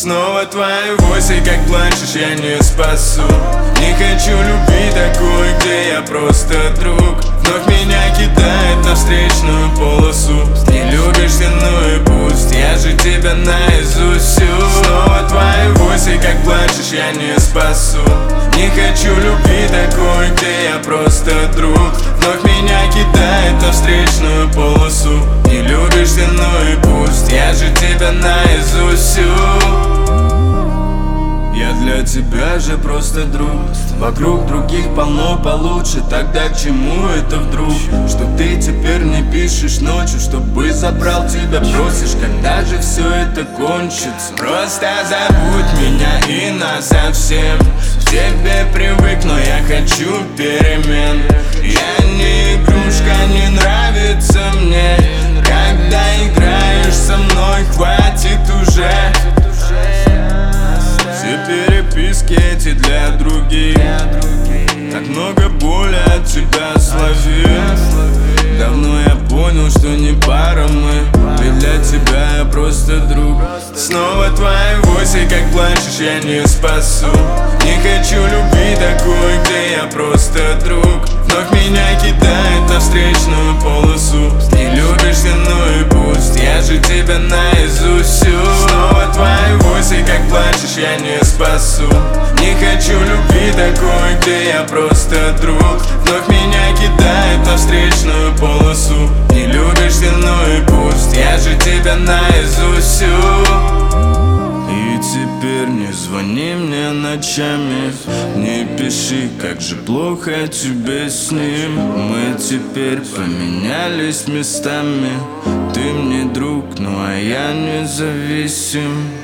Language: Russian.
Снова твои войсы, как плачешь, я не спасу. Не хочу любви такой, где я просто друг. Вновь меня кидает на встречную полосу. Не любишь ты, ну и пусть, я же тебя наизусть всю. Снова твои войсы, как плачешь, я не спасу. Не хочу любви такой, где я просто друг. Вновь меня кидает на встречную полосу. Не любишь ты, ну и пусть, я же тебя наизусть всю. Я для тебя же просто друг. Вокруг других полно получше. Тогда к чему это вдруг? Что ты теперь не пишешь ночью, чтобы забрал тебя, просишь, когда же все это кончится? Просто забудь меня и насовсем. К тебе привык, но я хочу перемен. Я не игрушка, не нравится мне. Когда играешь со мной, хватит уже. Все переписки эти для других. Так много боли от тебя словил. Давно я понял, что не пара мы. Ведь для тебя я просто друг. Снова твои войсы, как плачешь, я не спасу. Не хочу любви такой, где я просто друг. Вновь меня кидает на встречную полосу. Не любишь ты, ну и пусть, я же тебя наизусть всю. Снова твои войсы, как плачешь, я не спасу. Не хочу любви такой, где я просто друг. Вновь меня кидает на встречную полосу. Не любишь ты, ну и пусть, я же тебя наизусть всю. И теперь не звони мне ночами, не пиши, как же плохо тебе с ним. Мы теперь поменялись местами. Ты мне друг, ну а я независим.